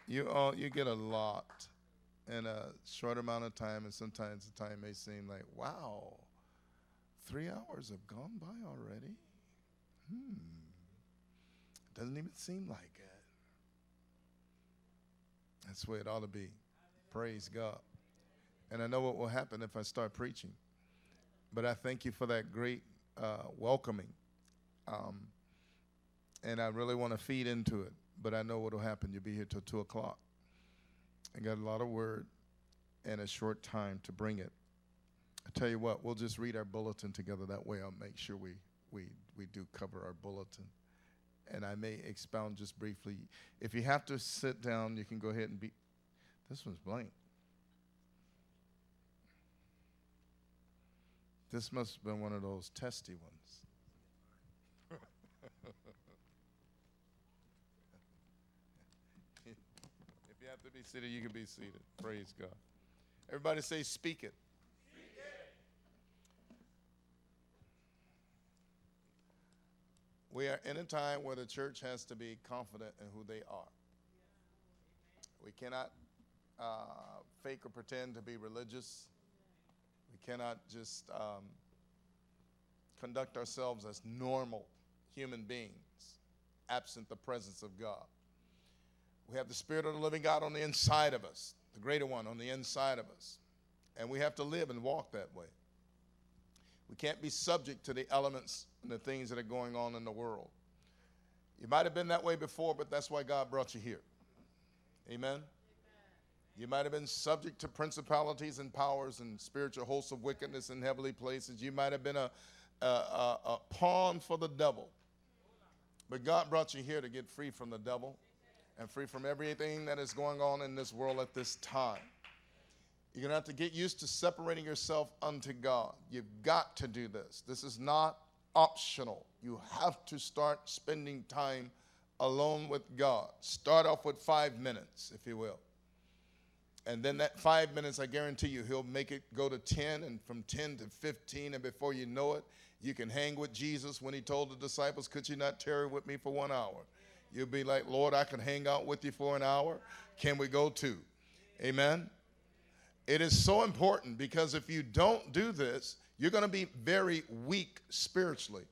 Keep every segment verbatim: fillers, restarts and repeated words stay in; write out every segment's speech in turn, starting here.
You all you get a lot in a short amount of time, and sometimes the time may seem like, wow, three hours have gone by already. Hmm. Doesn't even seem like it. That's the way it ought to be. Praise God. And I know what will happen if I start preaching. But I thank you for that great uh, welcoming. Um, and I really want to feed into it. But I know what will happen. You'll be here till two o'clock. I got a lot of word and a short time to bring it. I tell you what, we'll just read our bulletin together. That way I'll make sure we, we, we do cover our bulletin. And I may expound just briefly. If you have to sit down, you can go ahead and be. This one's blank. This must have been one of those testy ones. If you have to be seated, you can be seated. Praise God. Everybody say, speak it. Speak it. We are in a time where the church has to be confident in who they are. We cannot uh, fake or pretend to be religious. We cannot just um, conduct ourselves as normal human beings, absent the presence of God. We have the Spirit of the living God on the inside of us, the greater one on the inside of us. And we have to live and walk that way. We can't be subject to the elements and the things that are going on in the world. You might have been that way before, but that's why God brought you here. Amen? Amen. You might have been subject to principalities and powers and spiritual hosts of wickedness in heavenly places. You might have been a, a, a, a pawn for the devil. But God brought you here to get free from the devil and free from everything that is going on in this world at this time. You're going to have to get used to separating yourself unto God. You've got to do this. This is not optional. You have to start spending time alone with God. Start off with five minutes, if you will. And then that five minutes, I guarantee you, he'll make it go to ten, and from ten to fifteen, and before you know it, you can hang with Jesus when he told the disciples, could you not tarry with me for one hour? You'll be like, Lord, I can hang out with you for an hour. Can we go two? Amen? It is so important, because if you don't do this, you're going to be very weak spiritually.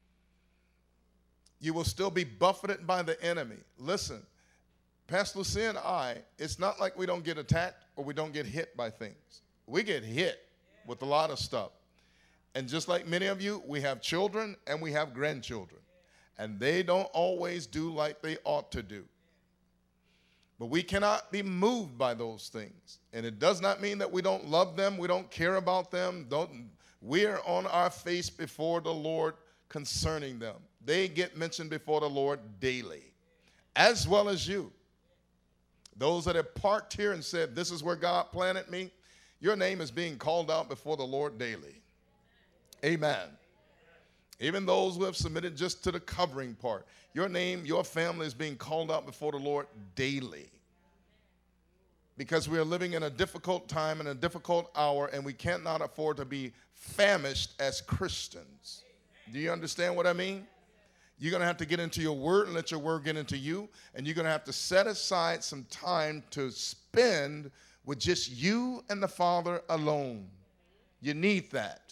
You will still be buffeted by the enemy. Listen, Pastor Lucia and I, it's not like we don't get attacked or we don't get hit by things. We get hit with a lot of stuff. And just like many of you, we have children and we have grandchildren. And they don't always do like they ought to do. But we cannot be moved by those things. And it does not mean that we don't love them, we don't care about them. Don't, we're on our face before the Lord concerning them. They get mentioned before the Lord daily, as well as you. Those that have parked here and said, this is where God planted me, your name is being called out before the Lord daily. Amen. Even those who have submitted just to the covering part, your name, your family is being called out before the Lord daily. Because we are living in a difficult time and a difficult hour, and we cannot afford to be famished as Christians. Do you understand what I mean? You're going to have to get into your word and let your word get into you, and you're going to have to set aside some time to spend with just you and the Father alone. You need that.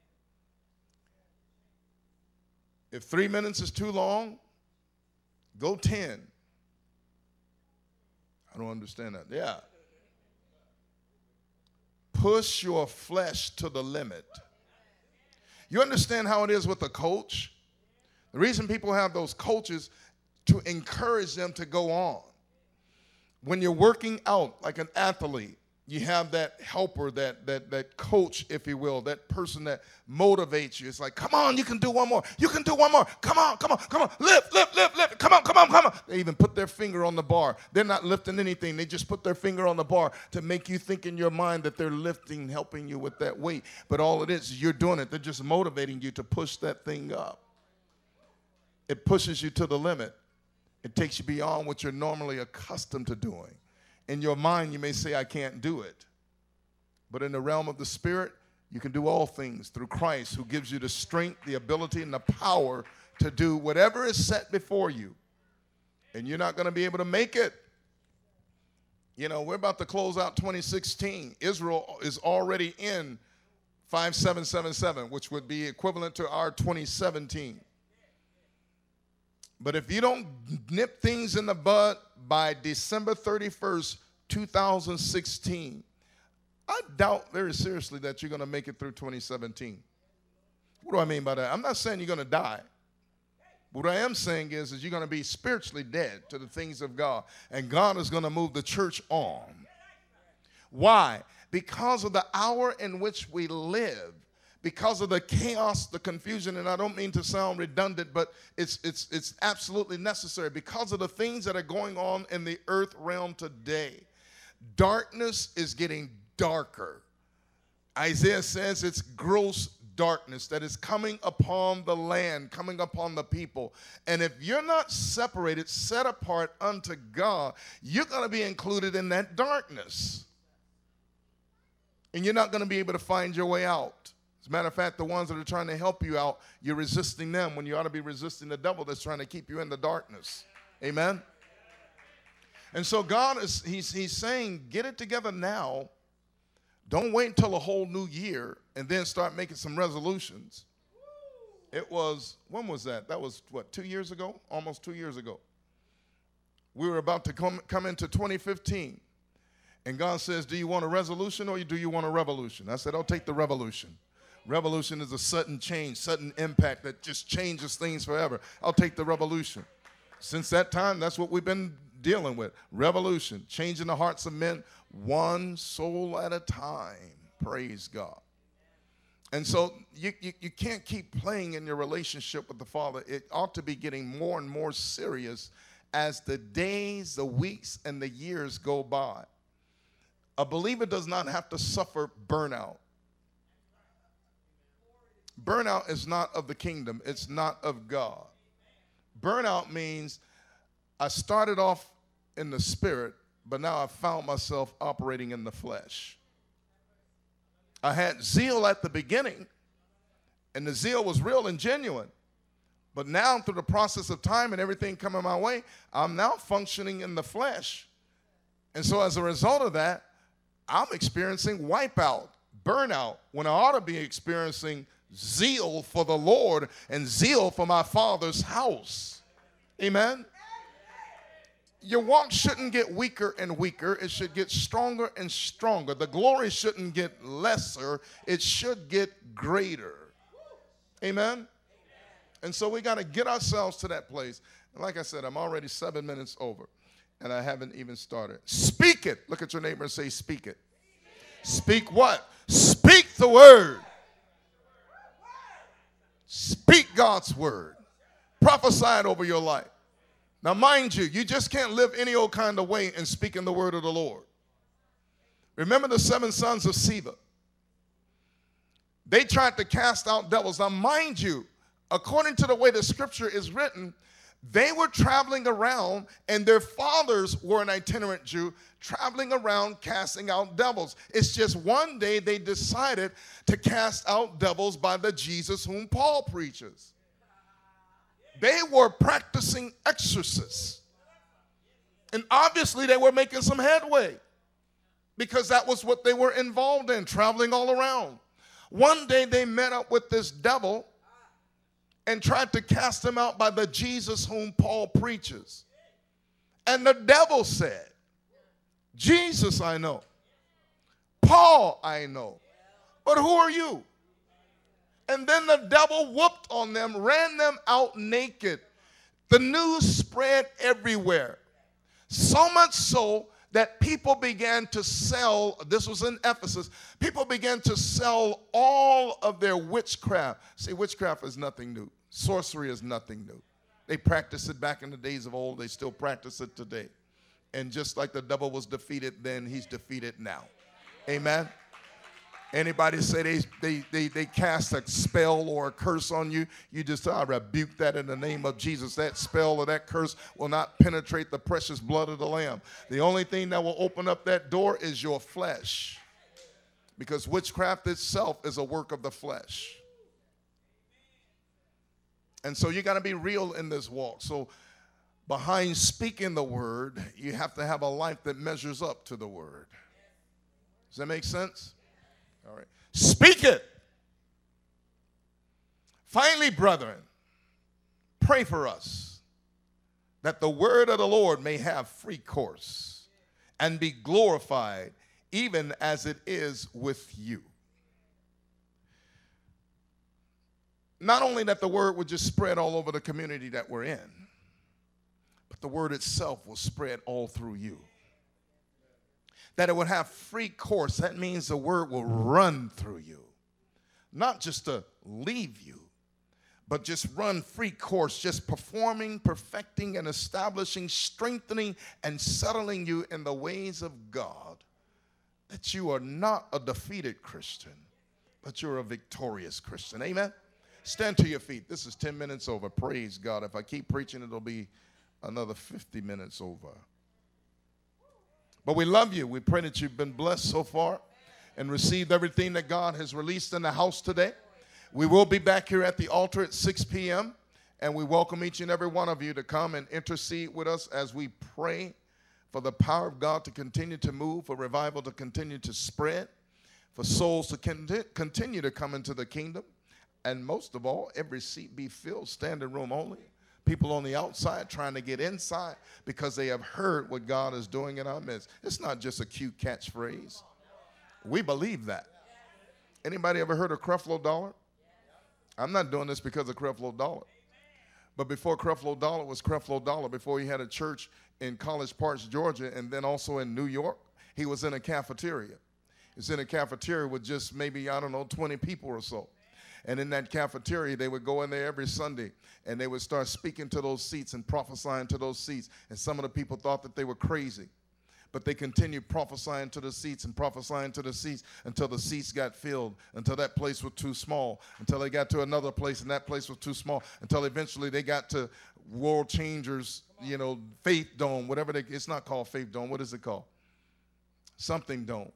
If three minutes is too long, go ten. I don't understand that. Yeah. Push your flesh to the limit. You understand how it is with a coach? The reason people have those coaches to encourage them to go on. When you're working out like an athlete, you have that helper, that that that coach, if you will, that person that motivates you. It's like, come on, you can do one more. You can do one more. Come on, come on, come on. Lift, lift, lift, lift. Come on, come on, come on. They even put their finger on the bar. They're not lifting anything. They just put their finger on the bar to make you think in your mind that they're lifting, helping you with that weight. But all it is, you're doing it. They're just motivating you to push that thing up. It pushes you to the limit. It takes you beyond what you're normally accustomed to doing. In your mind, you may say, I can't do it. But in the realm of the Spirit, you can do all things through Christ, who gives you the strength, the ability, and the power to do whatever is set before you. And you're not going to be able to make it You know, we're about to close out twenty sixteen. Israel is already in five seven seven seven, which would be equivalent to our twenty seventeen. But if you don't nip things in the bud by December thirty-first, two thousand sixteen, I doubt very seriously that you're going to make it through twenty seventeen. What do I mean by that? I'm not saying you're going to die. What I am saying is, is you're going to be spiritually dead to the things of God, and God is going to move the church on. Why? Because of the hour in which we live, because of the chaos, the confusion, and I don't mean to sound redundant, but it's, it's, it's absolutely necessary. Because of the things that are going on in the earth realm today, darkness is getting darker. Isaiah says it's gross darkness that is coming upon the land, coming upon the people. And if you're not separated, set apart unto God, you're going to be included in that darkness. And you're not going to be able to find your way out. As a matter of fact, the ones that are trying to help you out, you're resisting them when you ought to be resisting the devil that's trying to keep you in the darkness. Amen? And so God is, he's, he's saying, get it together now. Don't wait until a whole new year and then start making some resolutions. It was, when was that? That was, what, two years ago? Almost two years ago. We were about to come, come into twenty fifteen. And God says, do you want a resolution or do you want a revolution? I said, I'll take the revolution. Revolution is a sudden change, sudden impact that just changes things forever. I'll take the revolution. Since that time, that's what we've been dealing with. Revolution, changing the hearts of men one soul at a time. Praise God. And so you, you, you can't keep playing in your relationship with the Father. It ought to be getting more and more serious as the days, the weeks, and the years go by. A believer does not have to suffer burnout. Burnout is not of the kingdom. It's not of God. Burnout means I started off in the spirit, but now I found myself operating in the flesh. I had zeal at the beginning, and the zeal was real and genuine. But now through the process of time and everything coming my way, I'm now functioning in the flesh. And so as a result of that, I'm experiencing wipeout, burnout, when I ought to be experiencing zeal for the Lord and zeal for my Father's house. Amen? Your walk shouldn't get weaker and weaker. It should get stronger and stronger. The glory shouldn't get lesser. It should get greater. Amen? And so we got to get ourselves to that place. And like I said, I'm already seven minutes over, and I haven't even started. Speak it. Look at your neighbor and say, speak it. Speak what? Speak the word. Speak God's word. Prophesy it over your life. Now, mind you, you just can't live any old kind of way in speaking the word of the Lord. Remember the seven sons of Sceva. They tried to cast out devils. Now, mind you, according to the way the scripture is written, they were traveling around, and their fathers were an itinerant Jew, traveling around casting out devils. It's just one day they decided to cast out devils by the Jesus whom Paul preaches. They were practicing exorcists. And obviously they were making some headway because that was what they were involved in, traveling all around. One day they met up with this devil and tried to cast him out by the Jesus whom Paul preaches. And the devil said, Jesus I know, Paul I know, but who are you? And then the devil whooped on them, ran them out naked. The news spread everywhere. So much so that people began to sell, this was in Ephesus, people began to sell all of their witchcraft. See, witchcraft is nothing new. Sorcery is nothing new. They practiced it back in the days of old. They still practice it today. And just like the devil was defeated then, he's defeated now. Amen. Anybody say they, they, they, they cast a spell or a curse on you, you just, I rebuke that in the name of Jesus. That spell or that curse will not penetrate the precious blood of the Lamb. The only thing that will open up that door is your flesh, because witchcraft itself is a work of the flesh. And so you got to be real in this walk. So behind speaking the word, you have to have a life that measures up to the word. Does that make sense? All right. Speak it. Finally, brethren, pray for us that the word of the Lord may have free course and be glorified even as it is with you. Not only that the word would just spread all over the community that we're in, but the word itself will spread all through you. That it would have free course. That means the word will run through you. Not just to leave you, but just run free course, just performing, perfecting, and establishing, strengthening, and settling you in the ways of God. That you are not a defeated Christian, but you're a victorious Christian. Amen? Stand to your feet. This is ten minutes over. Praise God. If I keep preaching, it'll be another fifty minutes over. But we love you. We pray that you've been blessed so far and received everything that God has released in the house today. We will be back here at the altar at six p.m. and we welcome each and every one of you to come and intercede with us as we pray for the power of God to continue to move, for revival to continue to spread, for souls to con- continue to come into the kingdom, and most of all, every seat be filled, standing room only. People on the outside trying to get inside because they have heard what God is doing in our midst. It's not just a cute catchphrase. We believe that. Anybody ever heard of Creflo Dollar? I'm not doing this because of Creflo Dollar. But before Creflo Dollar was Creflo Dollar, before he had a church in College Park, Georgia, and then also in New York, he was in a cafeteria. He was in a cafeteria with just maybe, I don't know, twenty people or so. And in that cafeteria, they would go in there every Sunday, and they would start speaking to those seats and prophesying to those seats. And some of the people thought that they were crazy. But they continued prophesying to the seats and prophesying to the seats until the seats got filled, until that place was too small, until they got to another place and that place was too small, until eventually they got to World Changers, you know, Faith Dome, whatever they, it's not called Faith Dome. What is it called? Something Dome.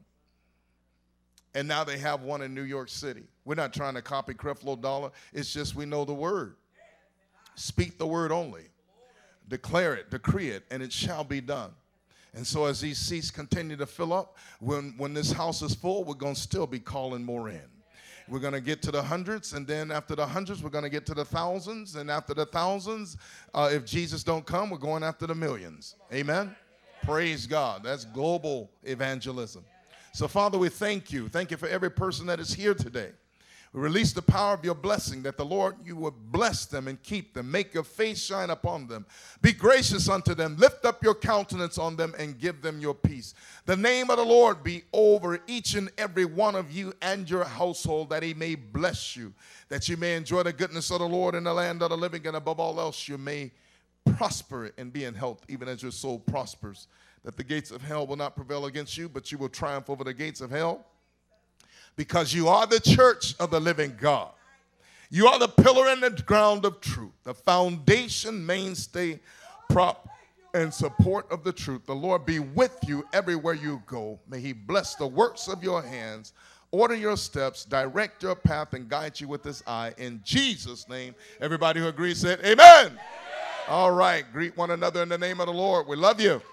And now they have one in New York City. We're not trying to copy Creflo Dollar. It's just we know the word. Speak the word only. Declare it, decree it, and it shall be done. And so as these seats continue to fill up, when, when this house is full, we're going to still be calling more in. We're going to get to the hundreds, and then after the hundreds, we're going to get to the thousands. And after the thousands, uh, if Jesus don't come, we're going after the millions. Amen? Praise God. That's global evangelism. So, Father, we thank you. Thank you for every person that is here today. We release the power of your blessing, that the Lord, you will bless them and keep them. Make your face shine upon them. Be gracious unto them. Lift up your countenance on them and give them your peace. The name of the Lord be over each and every one of you and your household, that he may bless you, that you may enjoy the goodness of the Lord in the land of the living, and above all else you may prosper and be in health, even as your soul prospers. That the gates of hell will not prevail against you, but you will triumph over the gates of hell. Because you are the church of the living God. You are the pillar and the ground of truth, the foundation, mainstay, prop, and support of the truth. The Lord be with you everywhere you go. May he bless the works of your hands, order your steps, direct your path, and guide you with his eye. In Jesus' name, everybody who agrees said amen. Amen. All right, greet one another in the name of the Lord. We love you.